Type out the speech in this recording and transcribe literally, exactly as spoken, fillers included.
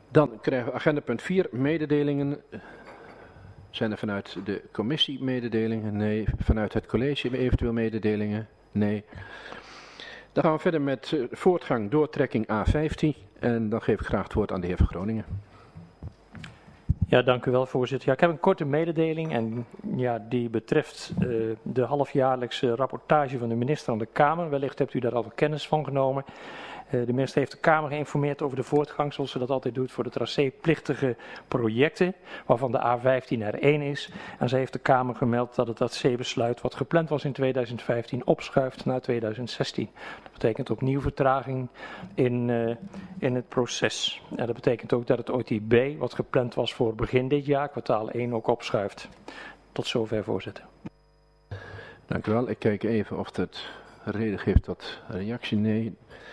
Dan krijgen we agenda punt vier, mededelingen. Zijn er vanuit de commissie mededelingen? Nee. Vanuit het college eventueel mededelingen? Nee. Dan gaan we verder met voortgang doortrekking A vijftien. En dan geef ik graag het woord aan de heer Van Groningen. Ja, dank u wel, voorzitter. Ja, ik heb een korte mededeling en ja, die betreft uh, de halfjaarlijkse rapportage van de minister aan de Kamer. Wellicht hebt u daar al kennis van genomen. Uh, de minister heeft de Kamer geïnformeerd over de voortgang, zoals ze dat altijd doet, voor de tracéplichtige projecten, waarvan de A vijftien er één is. En zij heeft de Kamer gemeld dat het A C-besluit, wat gepland was in tweeduizend vijftien, opschuift naar tweeduizend zestien. Dat betekent opnieuw vertraging in, uh, in het proces. En dat betekent ook dat het O T B, wat gepland was voor begin dit jaar, kwartaal één, ook opschuift. Tot zover, voorzitter. Dank u wel. Ik kijk even of het reden geeft tot reactie. Nee.